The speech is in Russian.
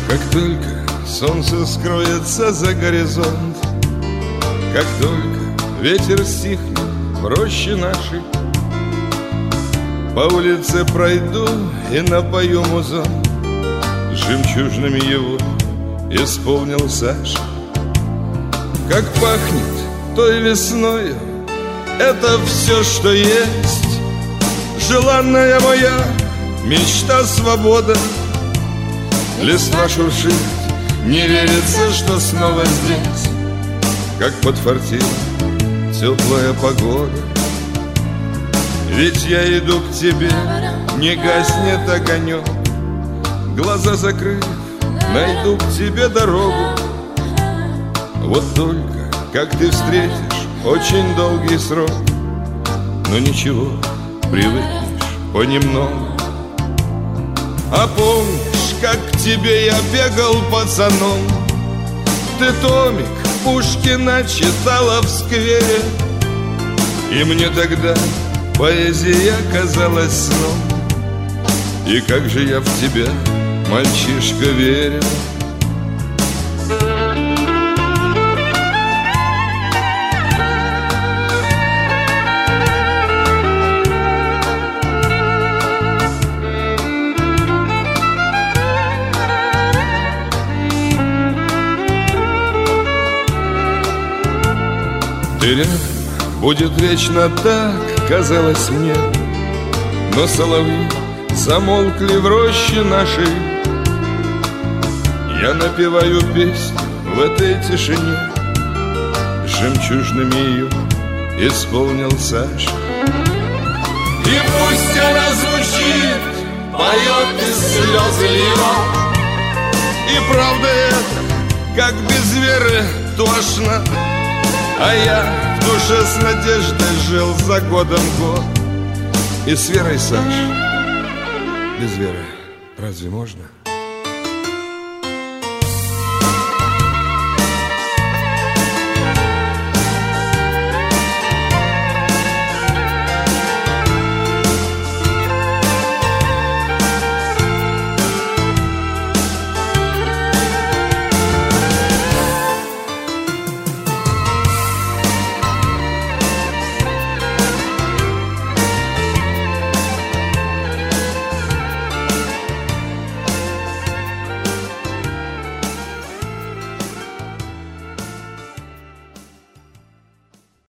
Как только солнце скроется за горизонт, как только ветер стихнет в роще нашей, по улице пройду и напою музон, жемчужными его исполнил Саша. Как пахнет той весною, это все, что есть. Желанная моя мечта, свобода. Листва шуршит, не верится, что снова здесь. Как подфартила теплая погода. Ведь я иду к тебе, не гаснет огонек. Глаза закрыв, найду к тебе дорогу. Вот только, как ты встретишь очень долгий срок, но ничего, привыкнешь понемногу. А помнишь, как к тебе я бегал пацаном? Ты томик Пушкина читала в сквере, и мне тогда поэзия казалась сном. И как же я в тебя, мальчишка, верил. Ты рядом, будет вечно так, казалось мне. Но соловьи замолкли в роще нашей. Я напеваю песню в этой тишине, жемчужными ее исполнил Саша. И пусть она звучит, поет из слез льет. И правда это, как без веры, тошно. А я в душе с надеждой жил за годом год. И с верой, Саш, без веры разве можно?